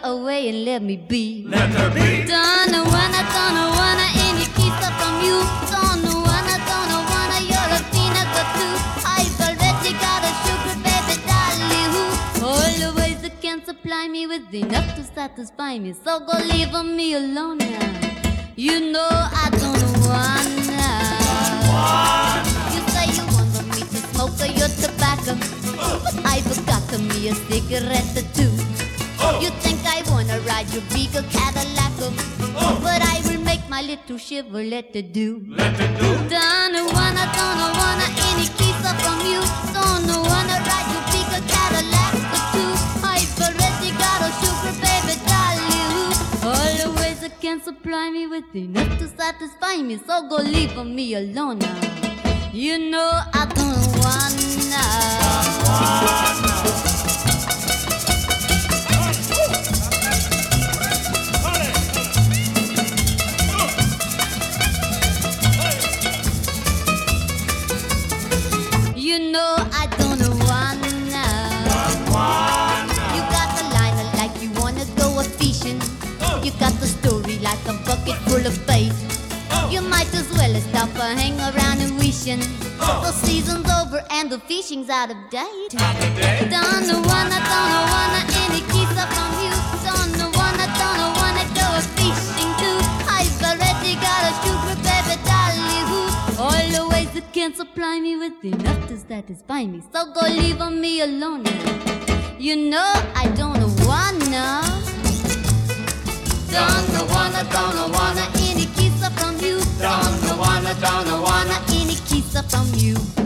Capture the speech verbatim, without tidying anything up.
away and let me be. Let her be. Don't wanna, don't wanna any kiss from you. Don't wanna, don't wanna you're a pinnacle too. I've already got a sugar baby darling who always can supply me with enough to satisfy me. So go leave me alone now. You know I don't wanna. You say you want me to smoke your tobacco, but I've got me a cigarette too. You think I wanna ride your big Cadillac, but I will make my little Chevrolet do. Let it do. Don't wanna, don't wanna any kiss from you. Don't wanna ride your big Cadillac too. I've already got a sugar baby darling who always can supply me with enough to satisfy me. So go leave me alone now. You know I don't wanna. You know I don't wanna. You got the line like you wanna go a fishing. You got the story like a bucket full of bait. You might as well stop and hang around and wishing the season's over and the fishing's out of date. Don't wanna, don't wanna any kiss from you. Don't wanna, don't wanna go a fishing too. I've already got a sugar baby darling who always can supply me with enough to satisfy me. So go leave me alone now. You know I don't wanna. Don't wanna, don't wanna any kiss from you. Don't wanna, don't wanna any kiss from you.